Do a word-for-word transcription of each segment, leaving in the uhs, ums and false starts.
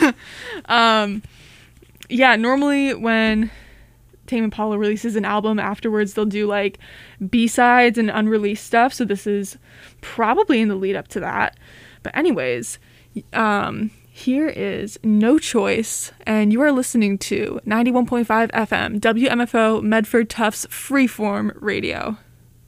um, yeah, normally when Tame Impala releases an album, afterwards they'll do like B-sides and unreleased stuff. So this is probably in the lead up to that. But anyways, um, here is No Choice, and you are listening to ninety-one point five F M, W M F O Medford Tufts Freeform Radio.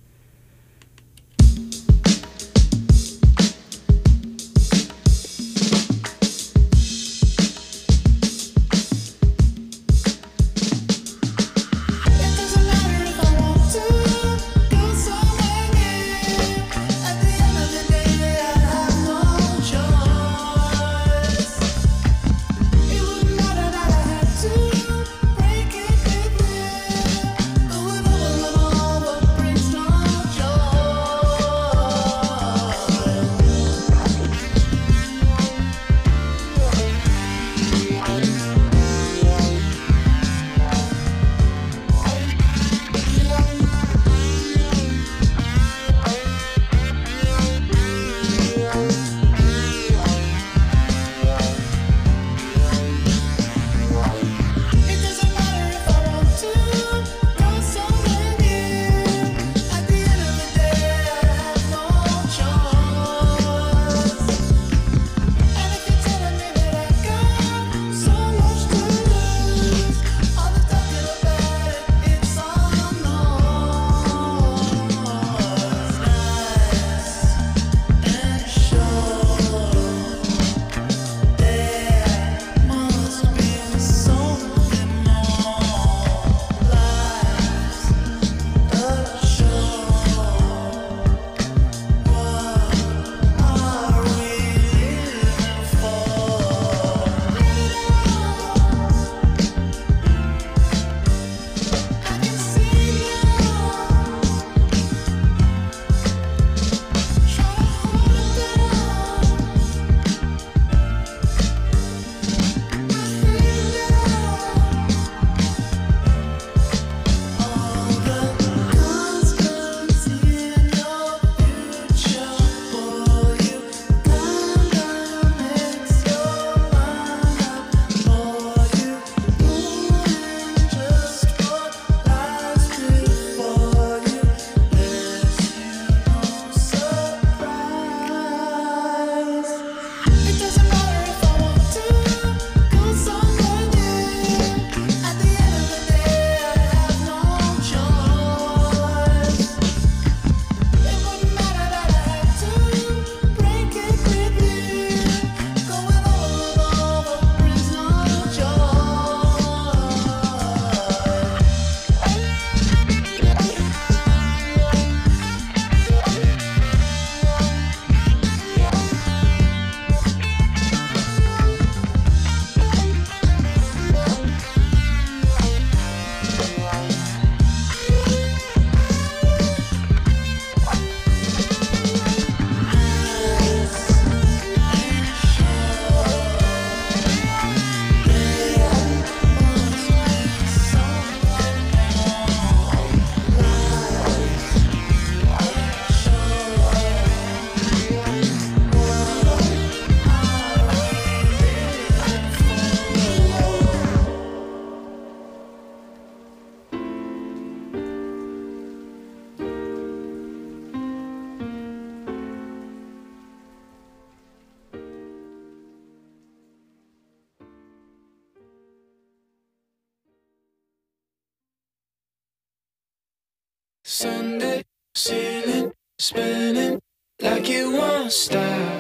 Sunday, ceiling, spinning like it won't stop.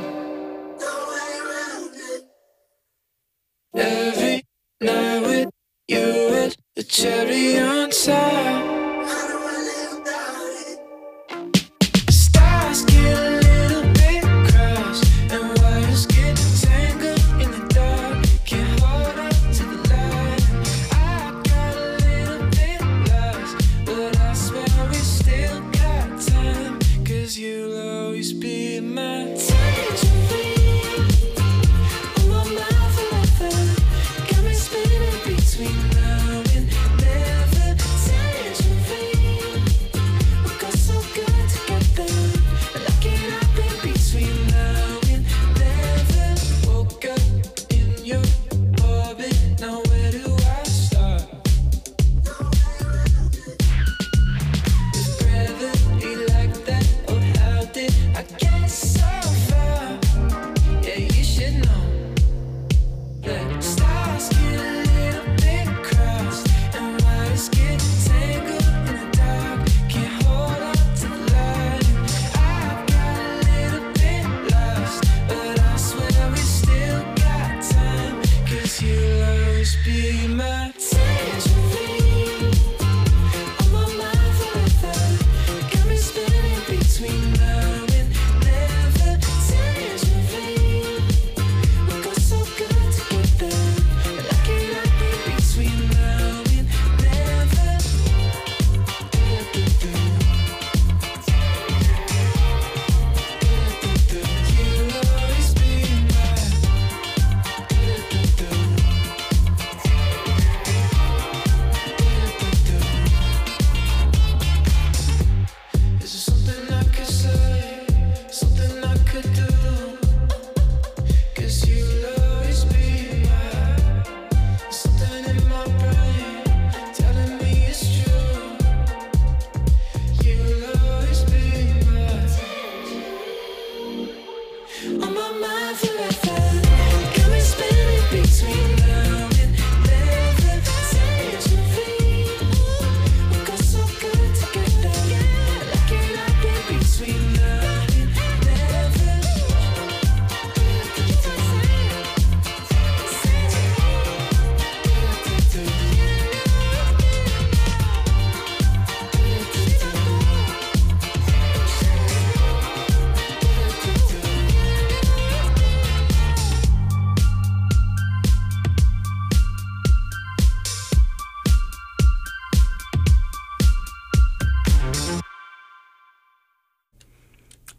Every night with you, it's the cherry on top. Stars get a little bit crossed, and wires get tangled in the dark. Can't hold on to the light. I got a little bit lost, but I swear we still got time, 'cause you'll always be my tangerine. On my mind forever, got me spinning between now and never. Tangerine.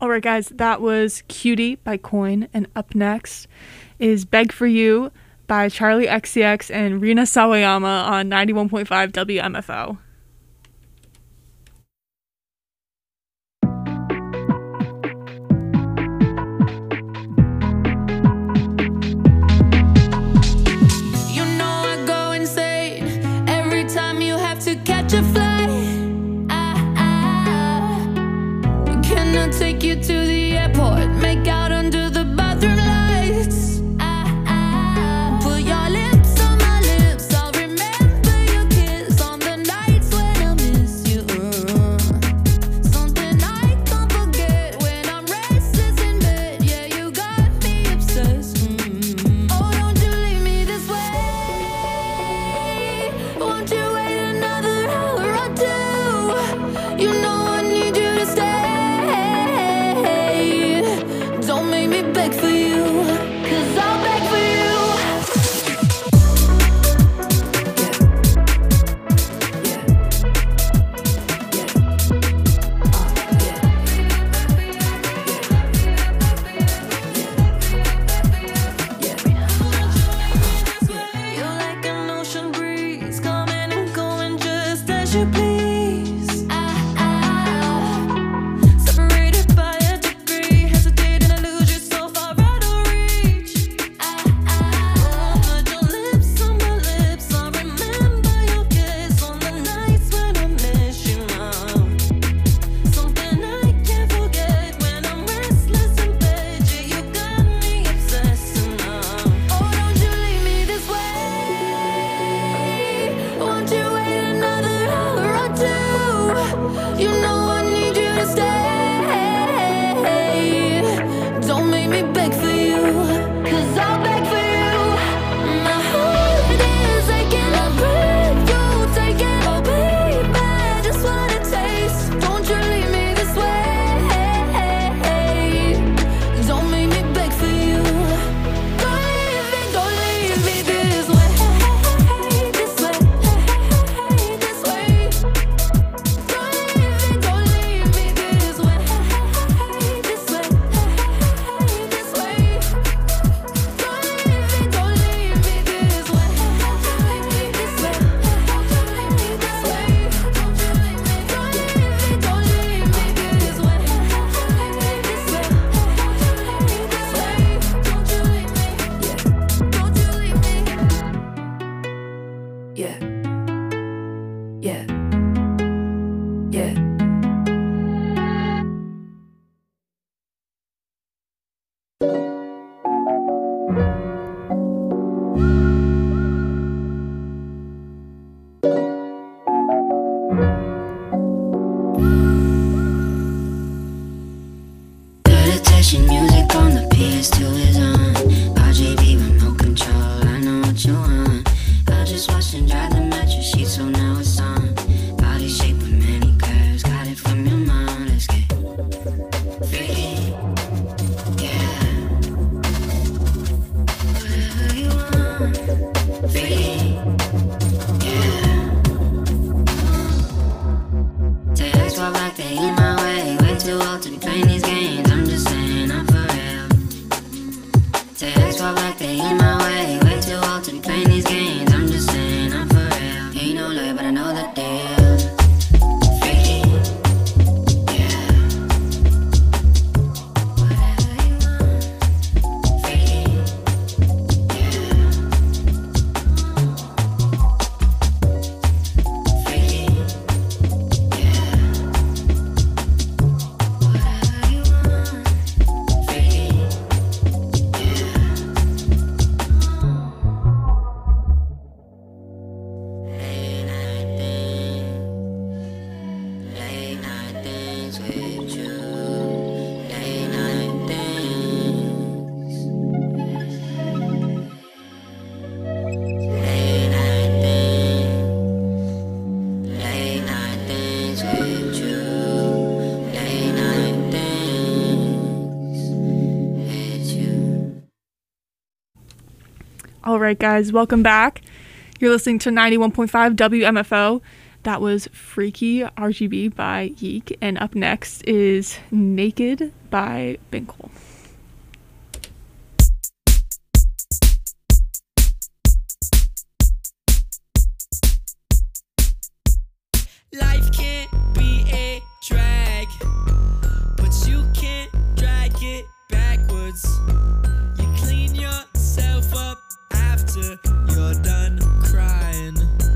All right, guys, that was Cutie by Coin, and up next is Beg For You by Charlie X C X and Rina Sawayama on ninety-one point five W M F O. You know I go insane every time you have to catch a flight. I, I cannot take you to the airport, make out under the bathroom lights. I, I put your lips on my lips, I'll remember your kiss on the nights when I miss you. Something I can't forget when I'm restless in bed. Yeah, you got me obsessed. Mm. Oh, don't you leave me this way. Won't you wait another hour or two? You know I need you to stay. Don't make me beg for you, 'cause I'll beg for you. You're like an ocean breeze, coming and going just as you please. I, I, separated by a degree, hesitating to lose you so far out of reach. I, I, put your lips on my lips, I remember your kiss on the nights when I miss you now. Something I can't forget when I'm restless in bed. Yeah, you got me obsessed now. Oh, don't you leave me this way. Won't you wait another hour or two? You know I need you to stay. Don't make me beg for you, 'cause I'll beg for you. My heart is aching, I breathe you, take it, oh baby, just wanna taste. Don't you leave me this way. Don't make me beg for you. Don't leave me, don't leave me this way. This way, this way. Don't leave me, don't leave me this way. This way, this way. Don't leave me, don't leave me this way. This way, this way. Don't leave me, don't leave me this way. This way, this way. Don't you leave me. Yeah. Yeah. Yeah. Meditation music on the P S two is on. R J B with no control, I know what you want. I just watched and dried the mattress sheet, so now it's on. Body shape with many curves, got it from your mom. Let's get freaky, yeah. Whatever you want, freaky, yeah. Say X Y back, they in my way. Way too old to be playing these games. I'm just saying, I'm for real. Say X Y back, they in my way. Way too old to be playing these games. I'm just saying, I'm for real. Ain't no lie, but I know the deal. Freaky, yeah. Whatever you want, freaky, yeah. Freaky, yeah. Whatever you want, freaky, yeah. Late night things, late night things with you. Late night things, late night things, late night things with you. Late night things with you. All right, guys, welcome back. You're listening to ninety-one point five W M F O, That was Freaky R G B by Yeek. And up next is Naked by Binkle. Life can't be a drag, but you can't drag it backwards. You clean yourself up after you're done crying.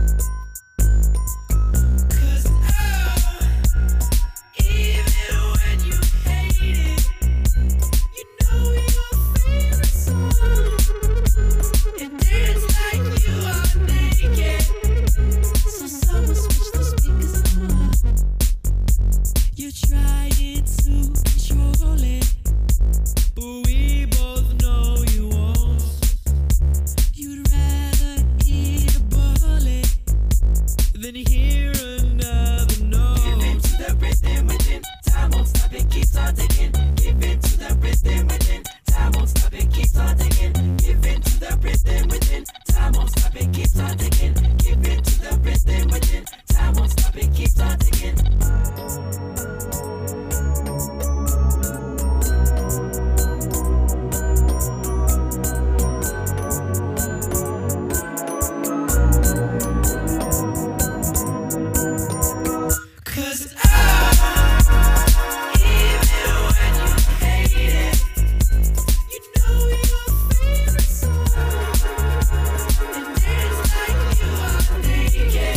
'Cause oh, even when you hate it, you know your favorite song. And dance like you are naked. So someone switch the speakers on. You're trying to control it, but we both know you won't. You'd rather eat a bullet than hear another note. Give in to the rhythm within. Time won't stop, it keeps on ticking. Give in to the rhythm within. Time won't stop, it keeps on ticking. Give in to the rhythm within. Time won't stop, it keeps on ticking. Give in to the rhythm within. Time won't stop, it keeps on ticking. Cause I, even when you hate it, you know your favorite song. And dance like you are naked.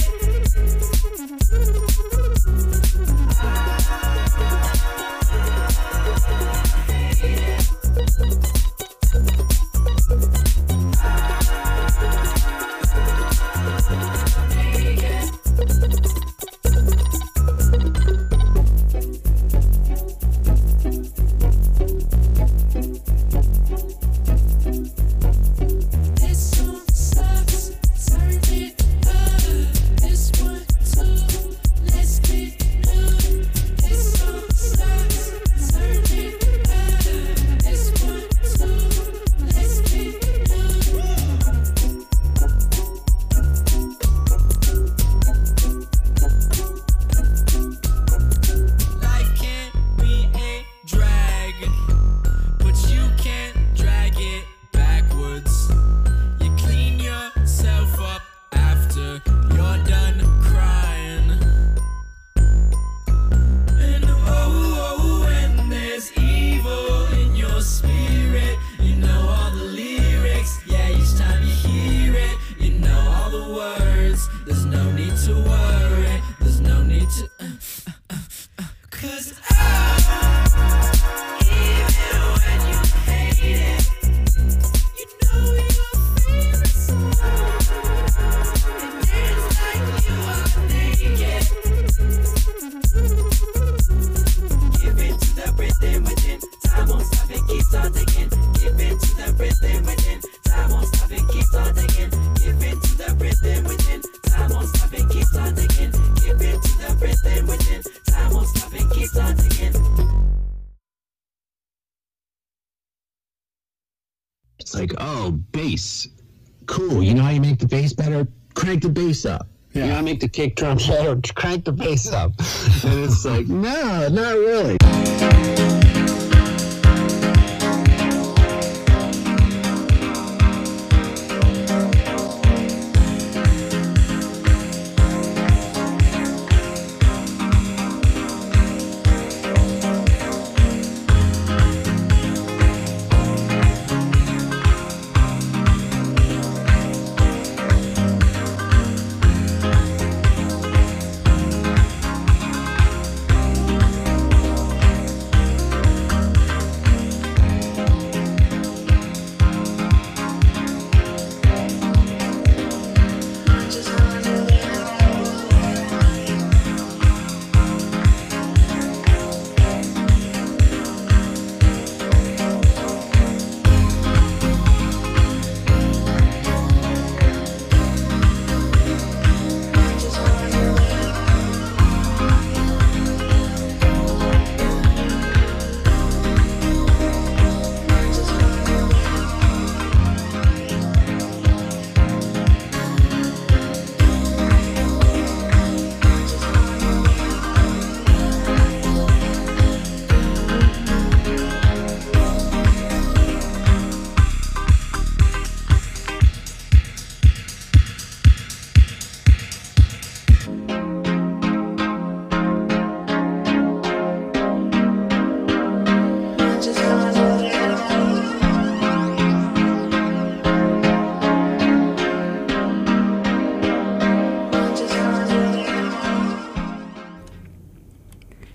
This one sucks, turn it up. This one too, let's get new. This one sucks, turn it up. This one too, let's get new. Life can't be a drag, but you can't drag it backwards. You clean yourself up after you're done crying. And oh, oh, when there's evil in your spirit, you know all the lyrics. Yeah, each time you hear it, you know all the words. There's no need to worry, there's no need to. Uh, uh, uh, uh, Cause I, even when you hate it, you know your favorite song. And dance like you are naked. Give in to the rhythm within. Time won't stop, it keeps on ticking. Give in to the rhythm within. Time won't stop, it keeps on ticking. Give in to the rhythm within. Time won't stop, it keeps on ticking. Give in to the rhythm within. Time won't stop, it keeps on ticking. It's like, oh, bass. Cool. You know how you make the bass better? Crank the bass up. You know how to make the kick drum better? Crank the bass up. And it's like, no, not really.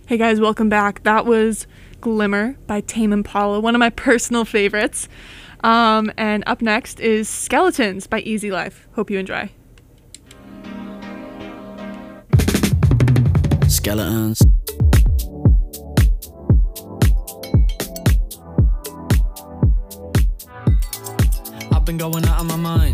Hey guys, welcome back. That was Glimmer by Tame Impala, one of my personal favorites. Um, and up next is Skeletons by Easy Life. Hope you enjoy. Skeletons. I've been going out of my mind,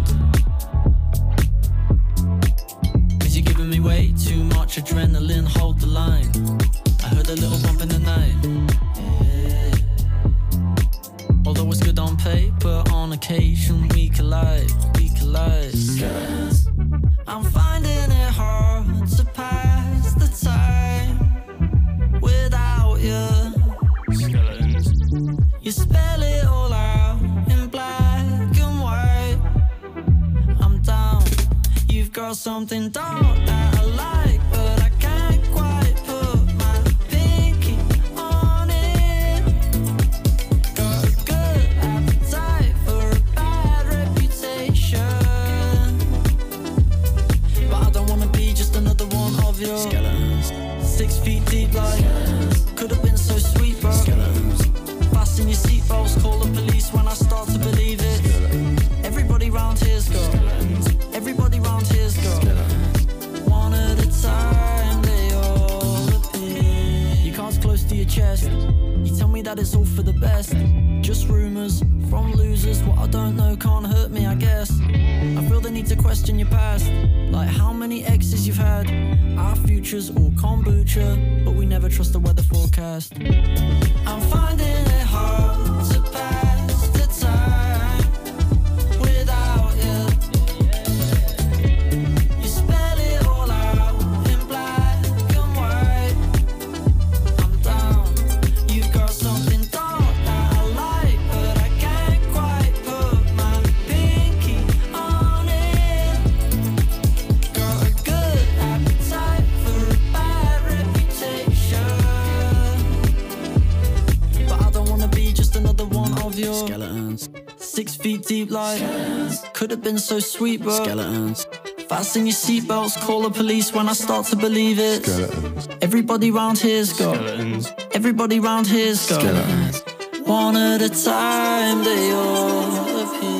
'cause you're giving me way too much adrenaline, hold the line. I heard a little bump in the night, yeah. Although it's good on paper, on occasion we collide, we collide. I'm finding it hard to pass the time without you. Skeletons. You spell it all out in black and white. I'm down. You've got something dark that I like, but I can't quite put my pinky on it. Got a good appetite for a bad reputation, but I don't wanna be just another one of your skeletons. Six feet deep like could have been so sweet, bro. Skeletons. Fasten your seatbelts, call the police when I start to believe it. Everybody round here's got everybody round here's got one at a time they all appear. Your cards close to your chest, you tell me that it's all for the best. Just rumors from losers, what I don't know can't hurt me, I guess. I feel the need to question your past, like how many exes you've had. Our future's all kombucha, but we never trust the weather forecast. I'm finding it hard to pass the time without you. You spell it all out in black and white. I'm down. You've got something dark that I like, but I can't quite put my pinky on it. Got a good appetite for a bad reputation, but I don't wanna be just another one of your skeletons. Six feet deep like could have been so sweet, bro. Skeletons. Fasten your seatbelts, call the police when I start to believe it. Skeletons. Everybody round here's got skeletons. Everybody round here's got skeletons. One at a time they all appear.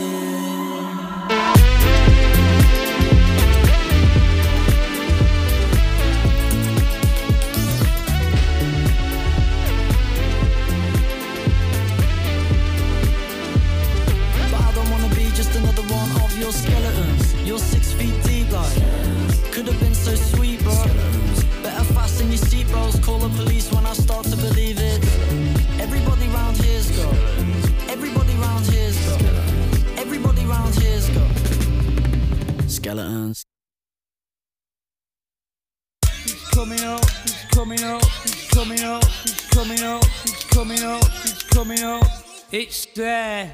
Your skeletons, you're six feet deep like could have been so sweet, bro. Better fasten your seatbelts, call the police when I start to believe it. Everybody round here's got everybody round here's got everybody round here's got skeletons. He's coming up, he's coming up, he's coming up, he's coming up, he's coming up, he's coming up. It's there.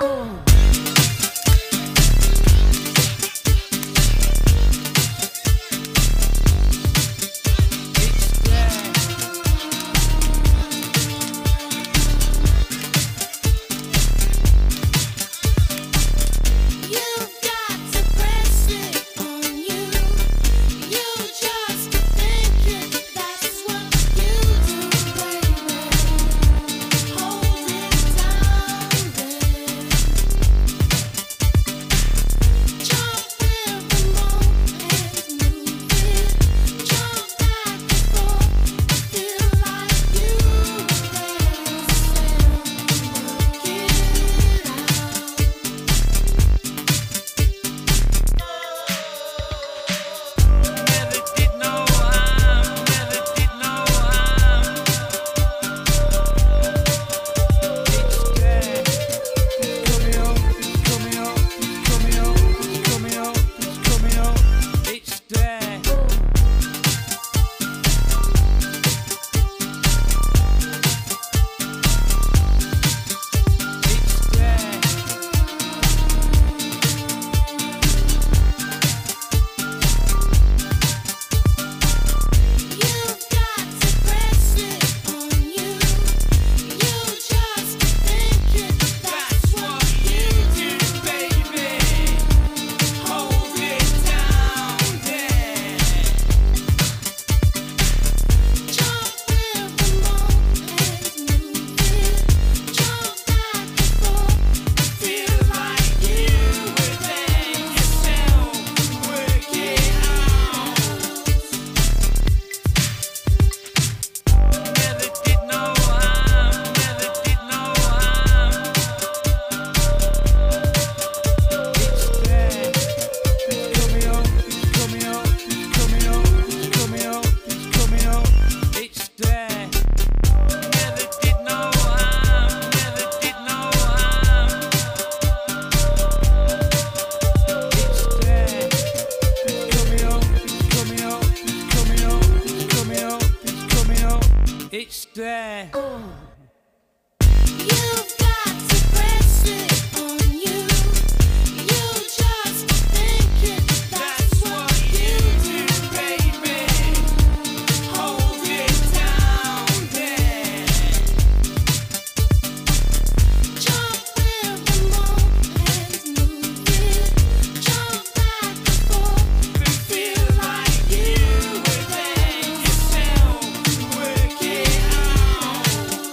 there. You've got to press it on you. You just think it, that's what you do, baby. Hold it down there. jump with the moment, move it, jump back and forth, And feel like you were there yourself. Work it out.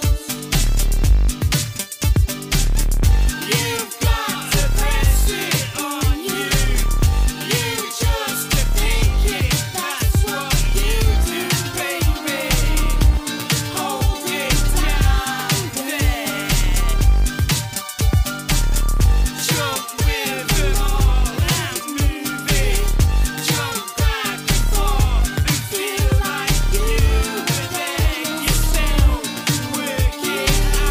You've got to press it on you. You just think it, that's what you do, baby. Hold it down there. Jump with them all and move it. Jump back and forth and feel like you were there yourself. Work it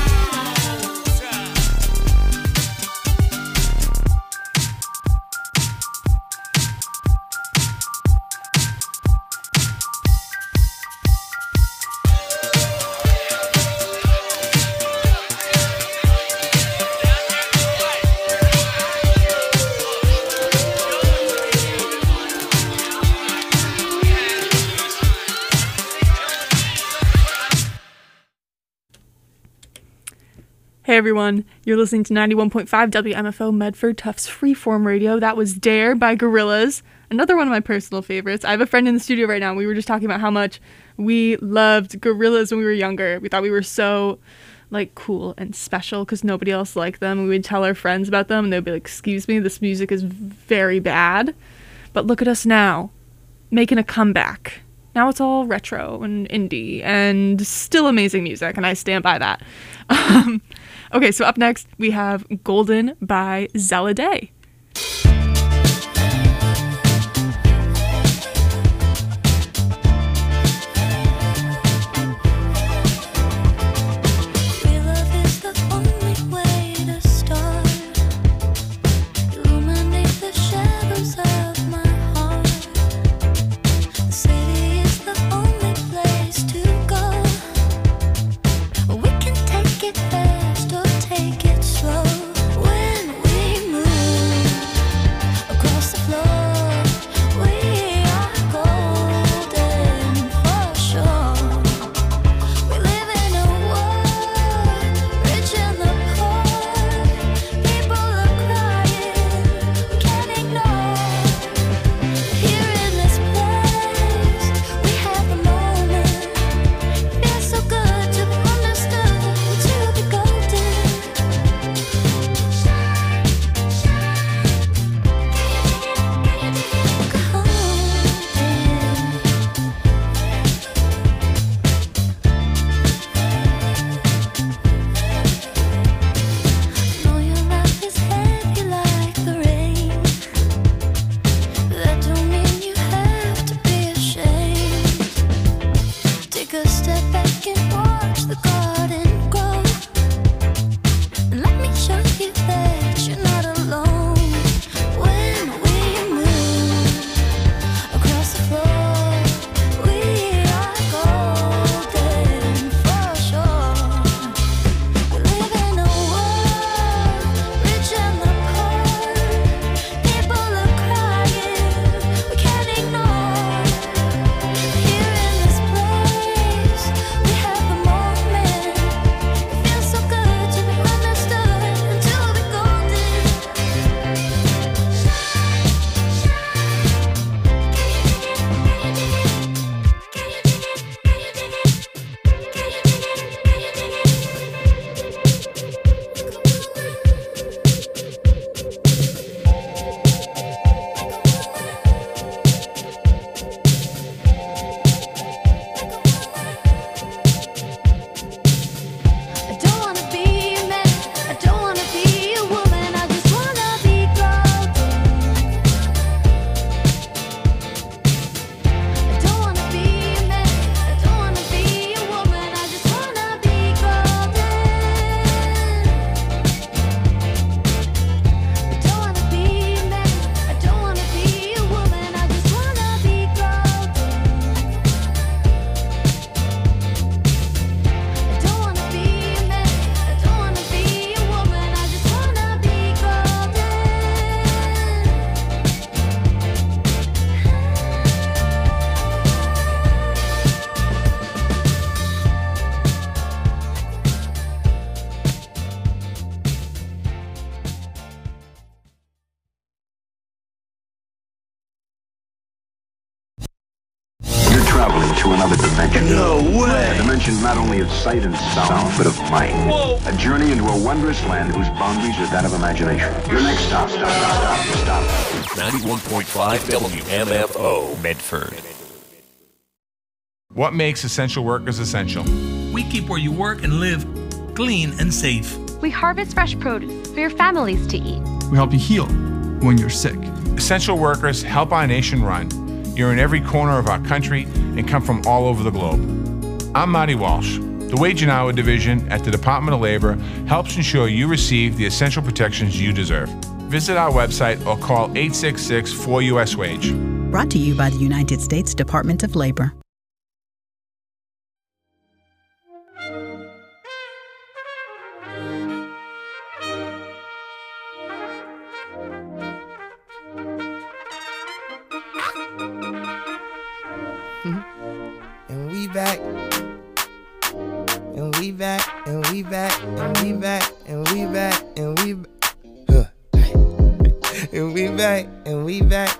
Hey everyone, you're listening to ninety-one point five W M F O Medford Tufts Freeform Radio. That was Dare by Gorillaz, another one of my personal favorites. I have a friend in the studio right now, and we were just talking about how much we loved Gorillaz when we were younger. We thought we were so, like, cool and special because nobody else liked them. We would tell our friends about them, and they'd be like, excuse me, this music is very bad. But look at us now, making a comeback. Now it's all retro and indie and still amazing music, and I stand by that. Um, okay, so up next we have Golden by Zella Day. Real love is the only way to start. Illuminate the shadows of my heart. The city is the only place to go. We can take it fast or take it slow. When we move, traveling to another dimension. No way! A dimension not only of sight and sound, but of mind. Whoa! A journey into a wondrous land whose boundaries are that of imagination. Your next stop, stop, stop, stop, stop. ninety-one point five W M F O, Medford. What makes essential workers essential? We keep where you work and live clean and safe. We harvest fresh produce for your families to eat. We help you heal when you're sick. Essential workers help our nation run. You're in every corner of our country and come from all over the globe. I'm Marty Walsh. The Wage and Hour Division at the Department of Labor helps ensure you receive the essential protections you deserve. Visit our website or call eight six six, four U S Wage. Brought to you by the United States Department of Labor. And we back, and we back, and we back, and we back, and we back, and we back, huh. And we back, and we back,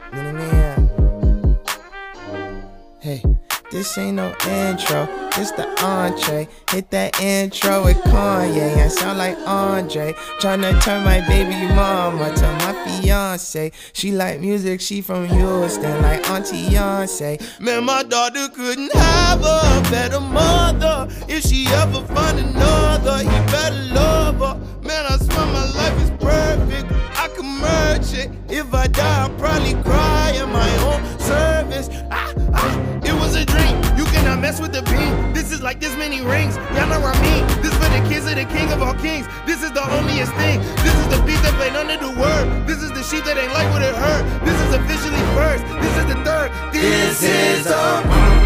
hey, this ain't no intro, this the entree. Hit that intro with Kanye, I sound like Andre. Tryna turn my baby mama to my fiance. She like music, she from Houston, like Auntie Beyonce. Man, my daughter couldn't have a better mother. If she ever find another, you better love her. Man, I swear my life is perfect, I can merge it. If I die, I'll probably cry in my own service. Ah, ah, it was a dream, you cannot mess with the beam. This is like this many rings, y'all know what I mean. This for the kids of the king of all kings. This is the onlyest thing. This is the beat that played under the word. This is the sheep that ain't like what it heard. This is officially first, this is the third. This, this is a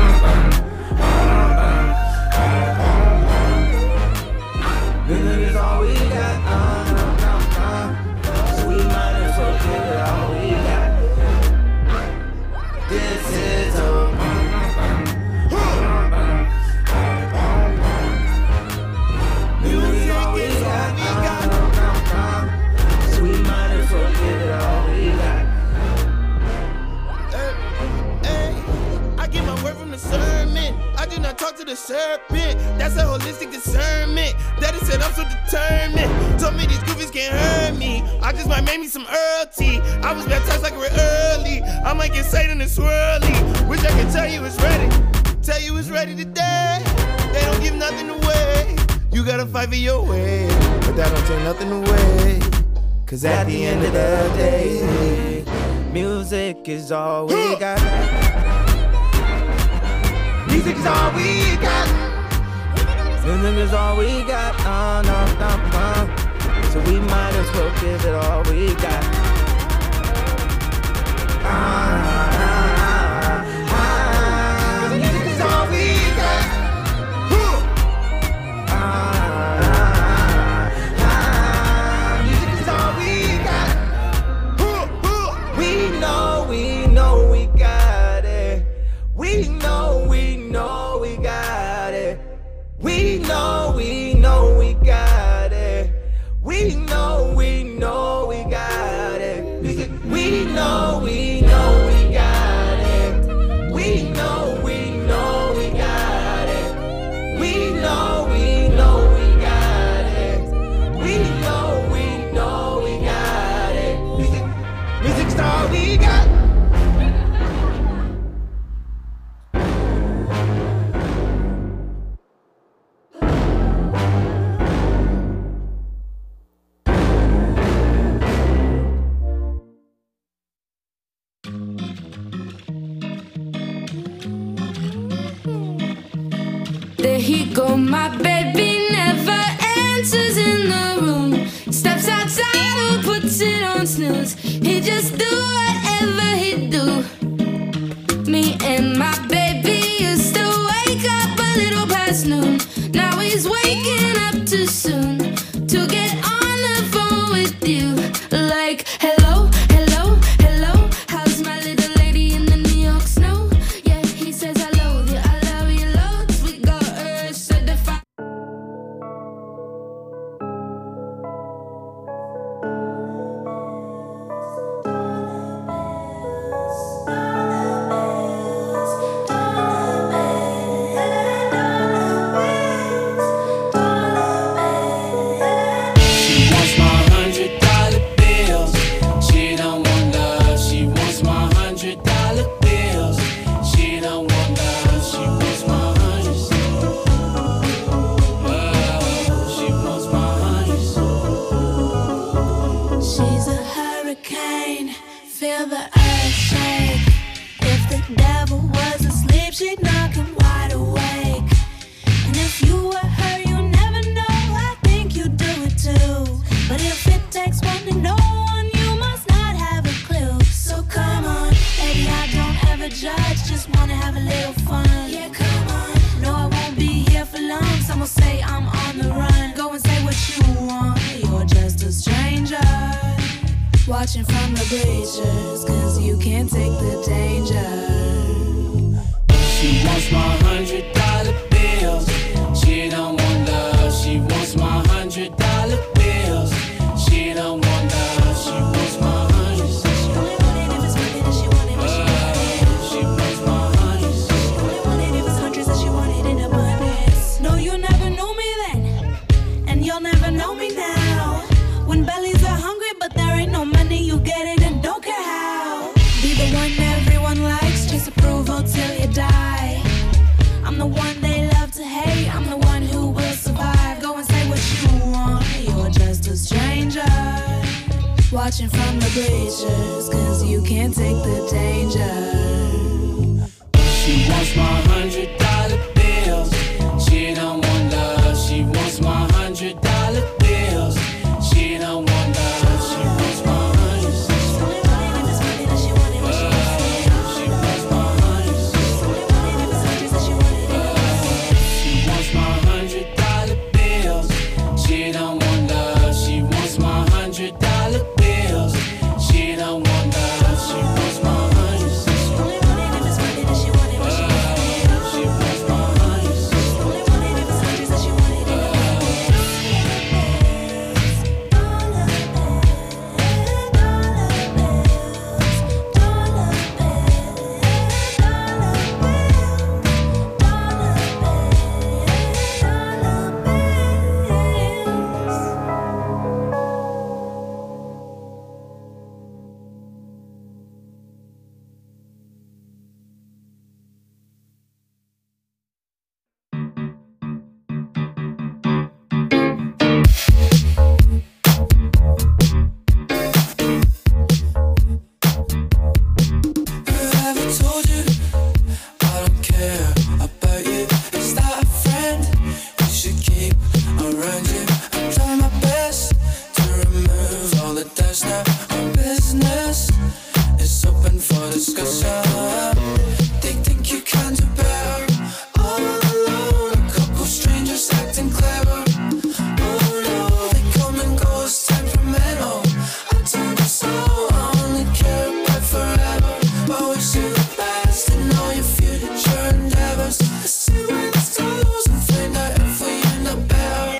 this is all we got, uh, uh, uh. So we might as well give it all we got. This is a music is all we got, uh, so we might as well give it all we got. Hey, hey, I get my word from the sermon. I do not talk to the serpent. That's a holistic discernment. Daddy said I'm so determined. Told me these goofies can't hurt me. I just might make me some Earl tea. I was baptized like real early. I might get Satan and swirly. Wish I could tell you it's ready. Tell you it's ready today. They don't give nothing away. You gotta fight for your way, but that don't take nothing away. Cause at the end of the day, music is all we got. Music is all we got. Music is all we got. Uh, no, no, no. So we might as well give it all we got. Ah, ah, ah, ah. Music is all we got. Ah, ah, ah. Music is all we got. We know, we know we got it. We know, we know we got it. We know, we know we got it. We know, we know we got it. We know, we know we got it. We know, we know we got it. We know, we know we got it. We know, we know we got it. Music, music's all we got. There he go, my baby never answers in the room. Steps outside or puts it on snooze. He just do whatever he do. Me and my baby used to wake up a little past noon. Now he's waking up too soon to get on the phone with you. Like, hello, hello, hello. How's my little lady in the New York snow? Yeah, he says I love you, I love you loads. We got Earth certified. the devil was asleep, she'd knock him wide awake. And if you were her, you never know, I think you do it too. But if it takes one to know one, you must not have a clue. So come on, baby, I don't ever judge, just wanna have a little fun. Yeah, come on, no, I won't be here for long. Some will say I'm on the run. Go and say what you want, you're just a stranger. Watching from the bleachers, cause you can't take the danger. She wants my hundred dollar bills. She don't want love. She wants my hundred dollar bills. She don't want love. She wants my hundred. She only want it if it's money that she want it. Uh, she wants my hundred. She only want it if it's hundreds that she want it in abundance. No, you never knew me then, and you'll never know me now. When bellies are hungry, but there ain't no money, you get it and don't care how. Be the one everyone likes, chase approval till you die. I'm the one they love to hate, I'm the one who will survive. Go and say what you want, you're just a stranger. Watching from the bleachers, cause you can't take the danger. She wants my hundred dollar bills. She don't want love. She wants my hundred dollar bills. She don't want love. She wants my hundred. She only want it if it's money that she want it. Uh, she wants my hundred. She only want it if it's hundreds that she want it. Uh, she wants my hundred dollar bills. She don't want love. She wants my hundred dollar bills. She don't want love. She wants my hundred. She only want it if it's money that she want it. Uh, she wants my hundred. She only want it if it's hundreds that she want it. Whoever told you I don't care about you? Is that a friend you should keep around you? I try my best to remove all the doubts now. Our business is open for discussion. They think you can do better. All alone, a couple strangers acting clever. Oh no, they come and go, it's temperamental. I told you so, I only care about forever. But wish you the best in all your future endeavors. Let's see where this goes and find out if we end up better.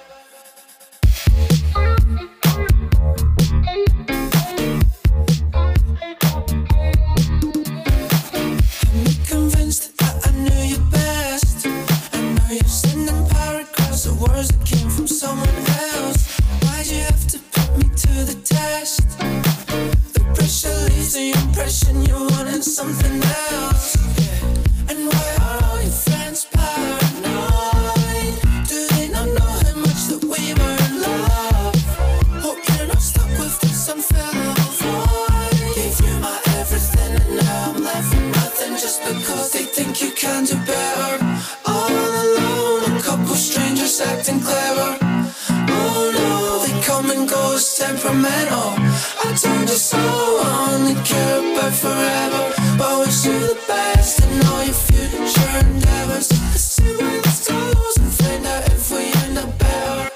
I'm convinced that I knew you best. I know you're sending paragraphs of words that came from someone else. Why'd you have to put me to the test? The pressure leaves the impression you wanted something else. Yeah. And why are all your friends paranoid? Do they not know how much that we were in love? Hope you're not stuck with this unfillable void. Gave you my everything and now I'm left with nothing just because they think you can do better. All alone, a couple strangers acting clever. Oh no, they come and go, it's temperamental. I told you so, I only care about forever. But wish you the best in all your future endeavors. Let's see where this goes and find out if we end up better.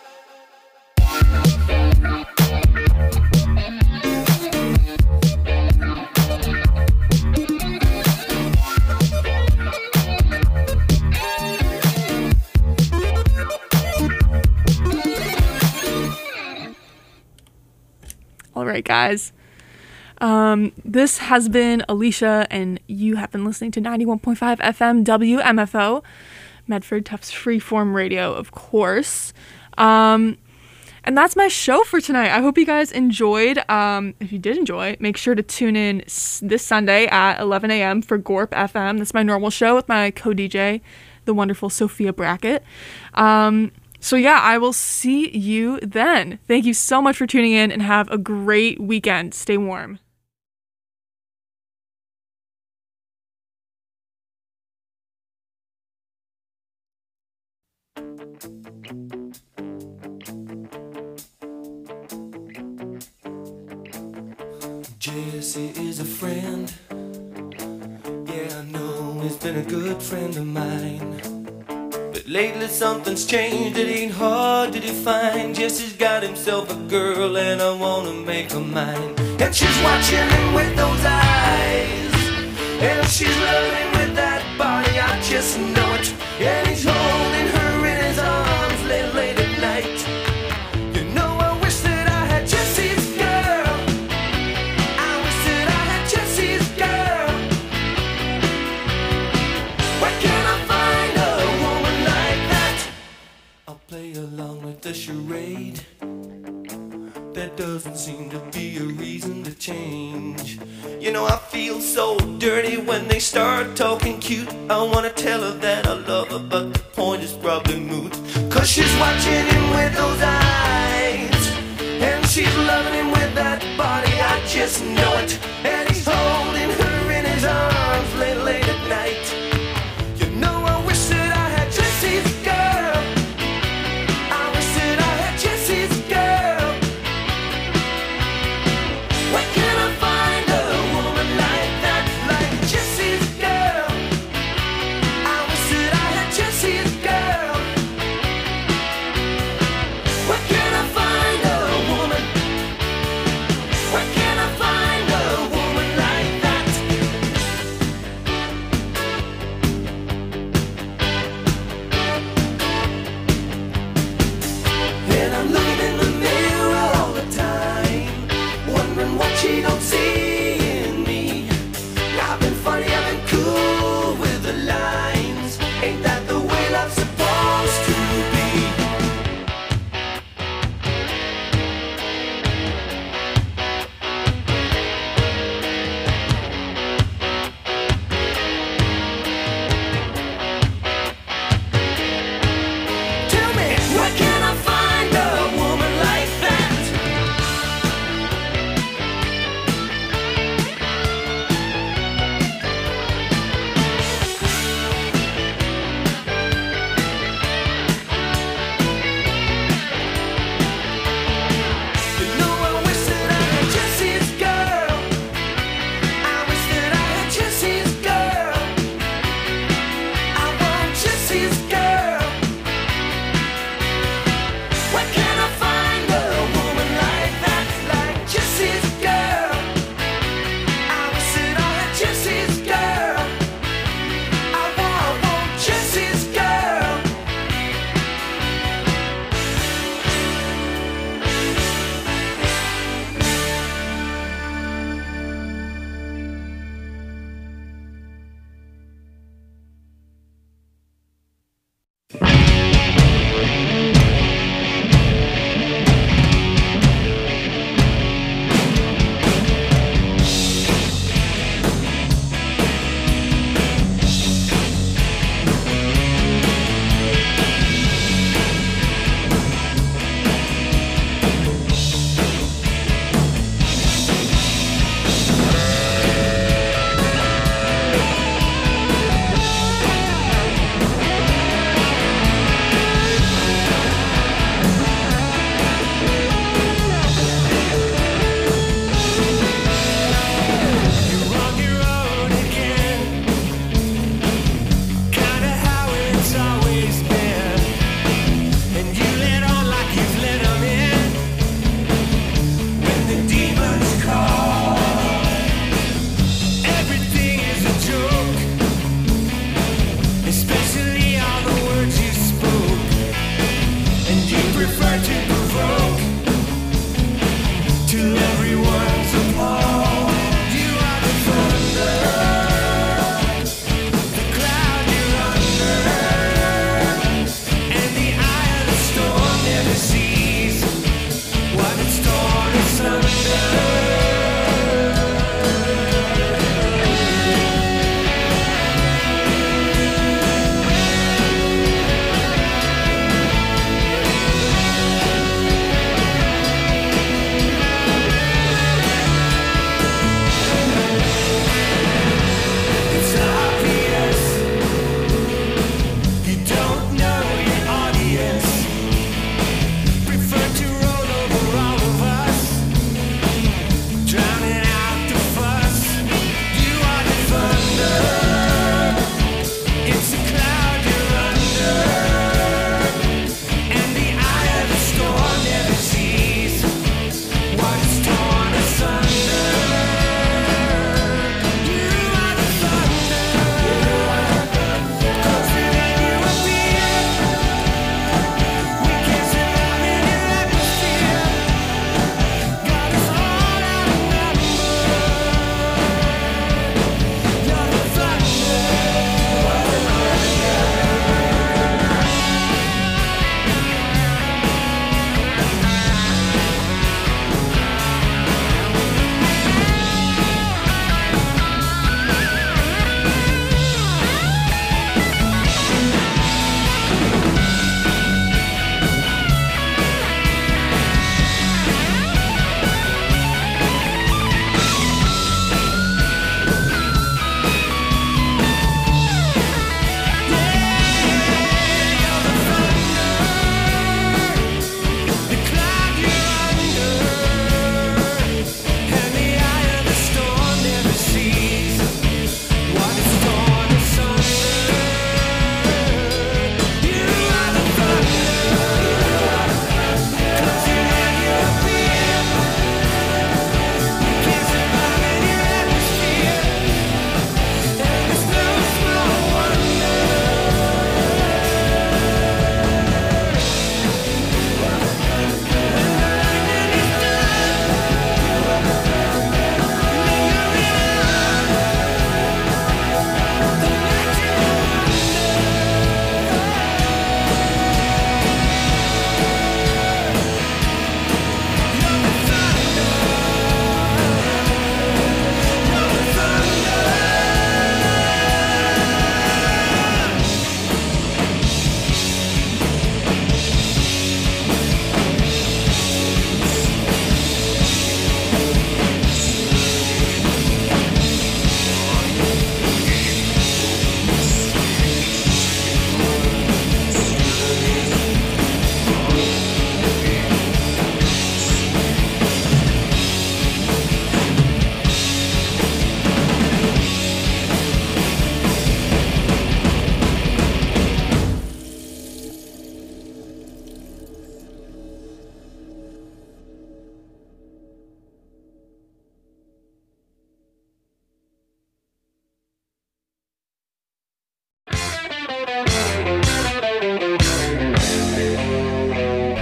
All right, guys. Um, this has been Alicia, and you have been listening to ninety-one point five F M W M F O, Medford Tufts Freeform Radio, of course. Um, and that's my show for tonight. I hope you guys enjoyed. Um, if you did enjoy, make sure to tune in s- this Sunday at eleven a.m. for Gorp F M. That's my normal show with my co-D J, the wonderful Sophia Brackett. Um, so yeah, I will see you then. Thank you so much for tuning in, and have a great weekend. Stay warm. Jesse is a friend. Yeah, I know he's been a good friend of mine. But lately something's changed, it ain't hard to define. Jesse's got himself a girl and I wanna make her mine. And she's watching him with those eyes, and she's loving him with that body, I just know it. And he's holding her in his arms late, late at night. You know I wish that I had Jesse's girl. I wish that I had Jesse's girl. Where can I find a woman like that? I'll play along with the charade. There doesn't seem to be a reason to change. You know I feel so dirty when they start talking cute. I wanna tell her that I love her, but the point is probably moot. Cause she's watching him with those eyes, and she's loving him with that body, I just know it. And he's holding her in his arms late, late at night. You know I wish that I had Jesse's girl. I wish that I had Jesse's girl. Where can I find a woman like that, like Jesse's girl? I wish that I had Jesse's girl. Where can I find a woman? Where can I find a woman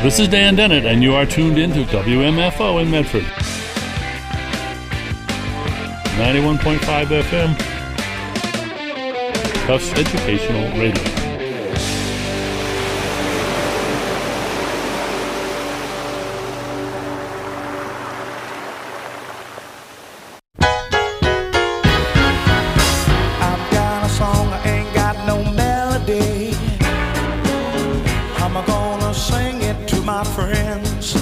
This is Dan Dennett, and you are tuned in to W M F O in Medford. ninety-one point five F M. Tufts Educational Radio. I've got a song, I ain't got no melody. I'm gonna sing it to my friends.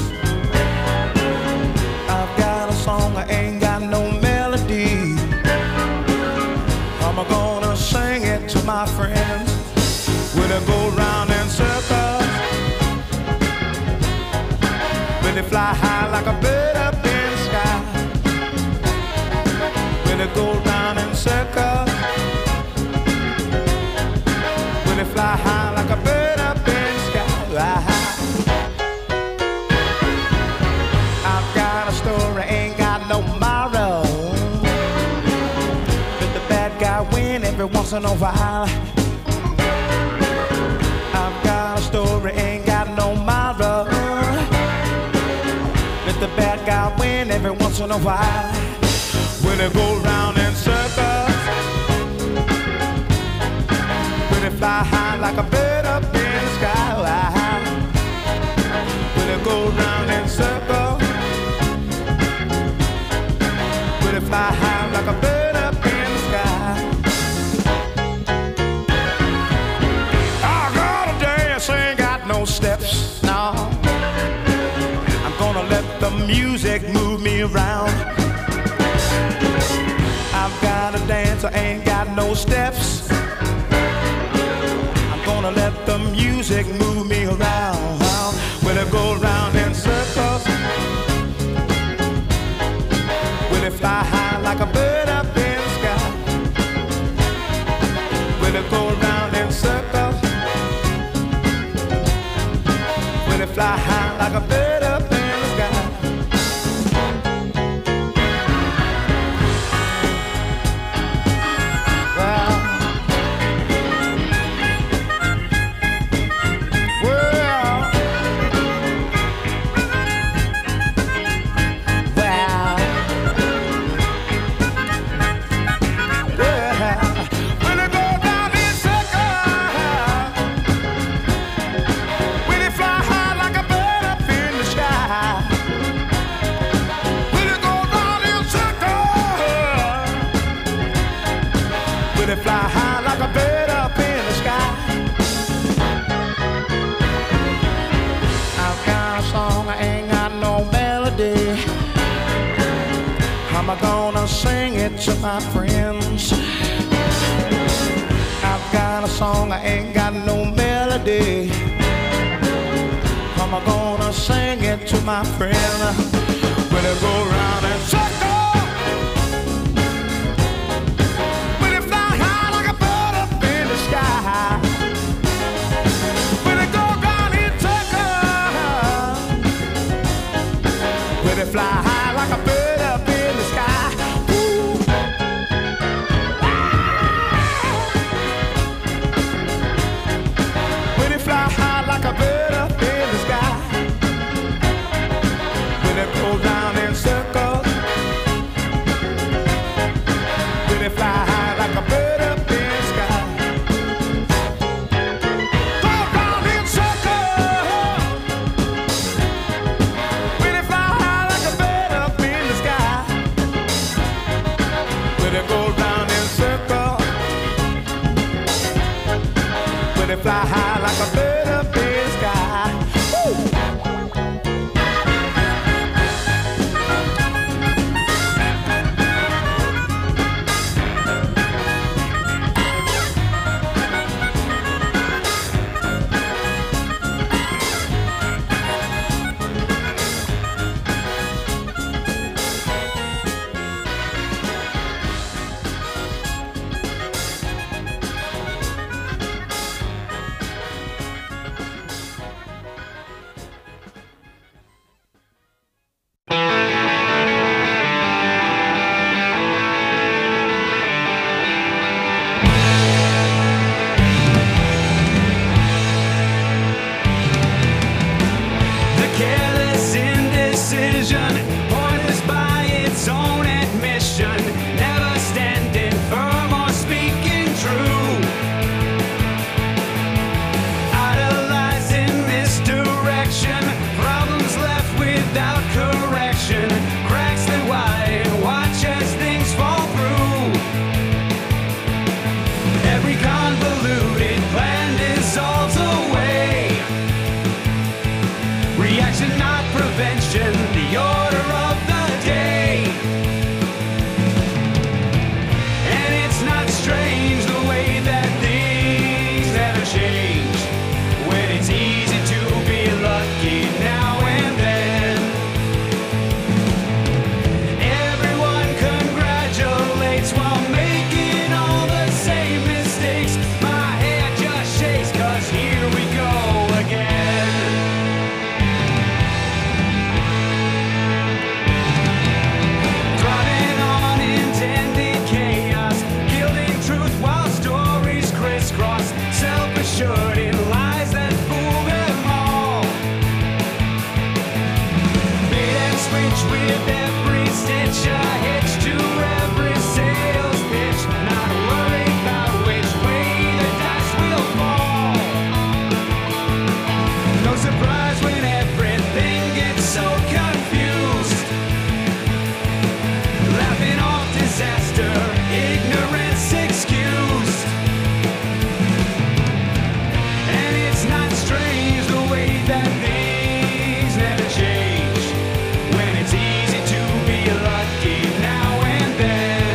I've got a song, I ain't got no melody. I'm gonna sing it to my friends. Will it go round in circles? Will it fly high like a bird up in the sky? Will it go round in circles? Will it fly high like a bird up in the sky? I've got a story, ain't got no moral. Let the bad guy win every once in a while. I've got a story, ain't got no moral. Let the bad guy win every once in a while. Will it go round in circles? Will it fly high like a bird up in the sky? Will it go round in circles? Will it fly high like a bird up in the sky? I gotta dance, ain't got no steps, no. I'm gonna let the music move me around. I've got to dance, I ain't got no steps. I'm gonna let the music move me around. Will it go round in circles? Will it fly high like a bird up in the sky? Will it go round in circles? Will it fly high like a bird up in the sky? Will it fly high like a bird up in the sky? I've got a song, I ain't got no melody. How am I gonna sing it to my friends? I've got a song, I ain't got no melody. How am I gonna sing it to my friend? Will it go round and circle? Will it fly high like a bird up in the sky? Ooh. Will it fly high like a bird up in the sky? Will it go round in circles? Will it fly high like a bird up in the sky? Go round in circles. Will it fly high like a bird up in the sky? Will it go round in circles? Will it fly high like a bird up in the sky? Woo! excuse. And it's not strange the way that things never change. When it's easy to be lucky now and then.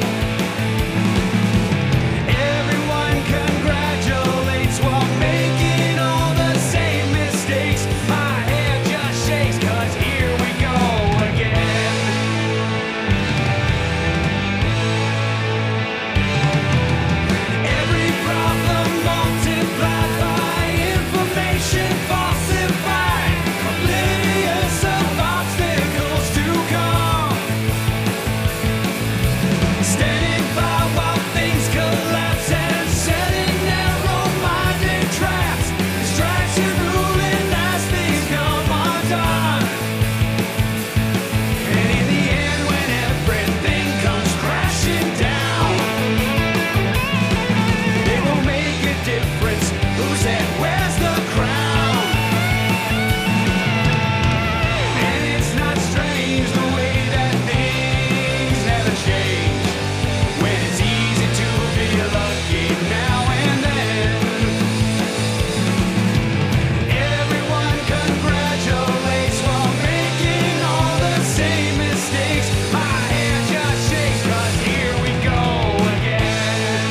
Everyone congratulates while making all the same mistakes. My head just shakes 'cause here we go again. Every problem multiplied by information falsified, oblivious of obstacles to come. Standing by while things collapse and setting narrow-minded traps. Distraction ruling as things come undone. And in the end, when everything comes crashing down, it won't make a difference whose head wears the crown. And it's not strange the way that things never change. When it's easy to be lucky now and then. Everyone congratulates while making all the same mistakes. My hand just shakes 'cause here we go again.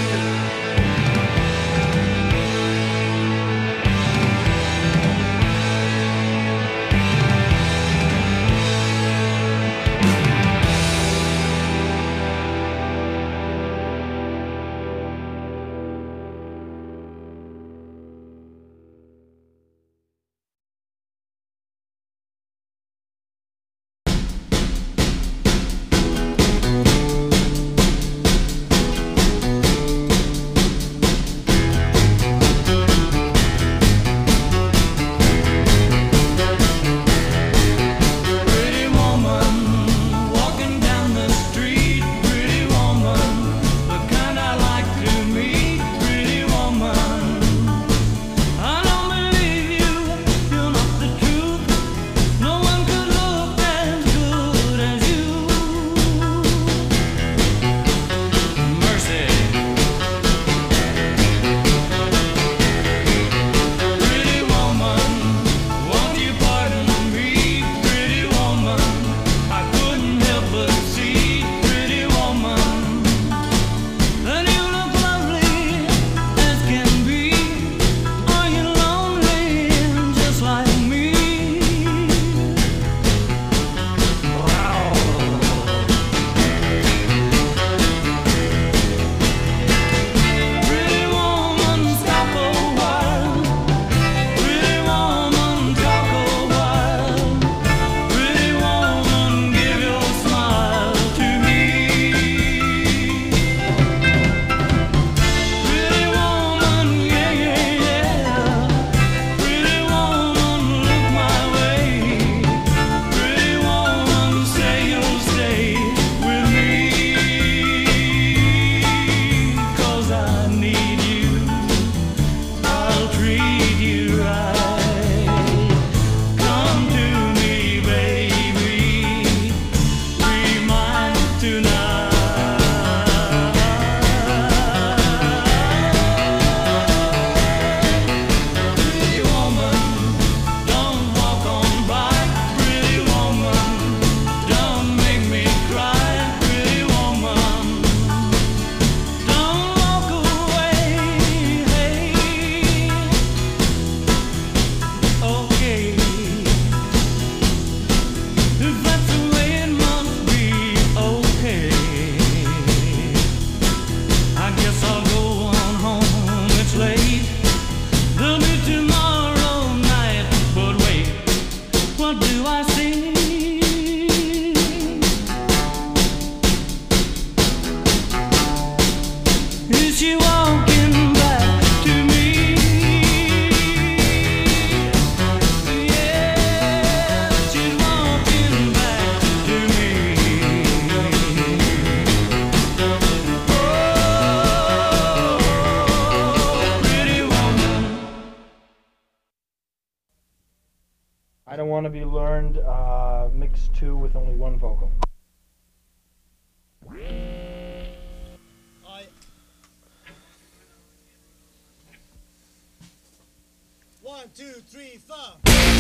Pretty woman, walking down the street. Pretty woman, the kind I like to meet. Pretty woman, I don't believe you, you're not the truth. No one could look as good as you. Mercy. Pretty woman, won't you pardon me? Pretty woman, I couldn't help but see. Pretty woman, that you look lovely as can be. Are you lonely just like me? Pretty woman, stop a while. Pretty woman, talk a while. Pretty woman, give your smile to me. Pretty woman, yeah, yeah, yeah. Pretty woman, look my way. Pretty woman, say you'll stay with me. 'Cause I need you, I'll treat you right. Come to me, baby, be mine tonight. Pretty woman, don't walk on by. Pretty woman, don't make me cry. Pretty woman, don't walk away. Hey, okay, if that's the way it must be, okay. I guess I'll go on home, it's late. There'll be tomorrow night, but wait, what do I see? Is she walking back to me? Yeah, she's walking back to me. Oh, pretty woman. I Don't Want to Be Learned, uh, mix two with only one vocal. I One, two, three, four.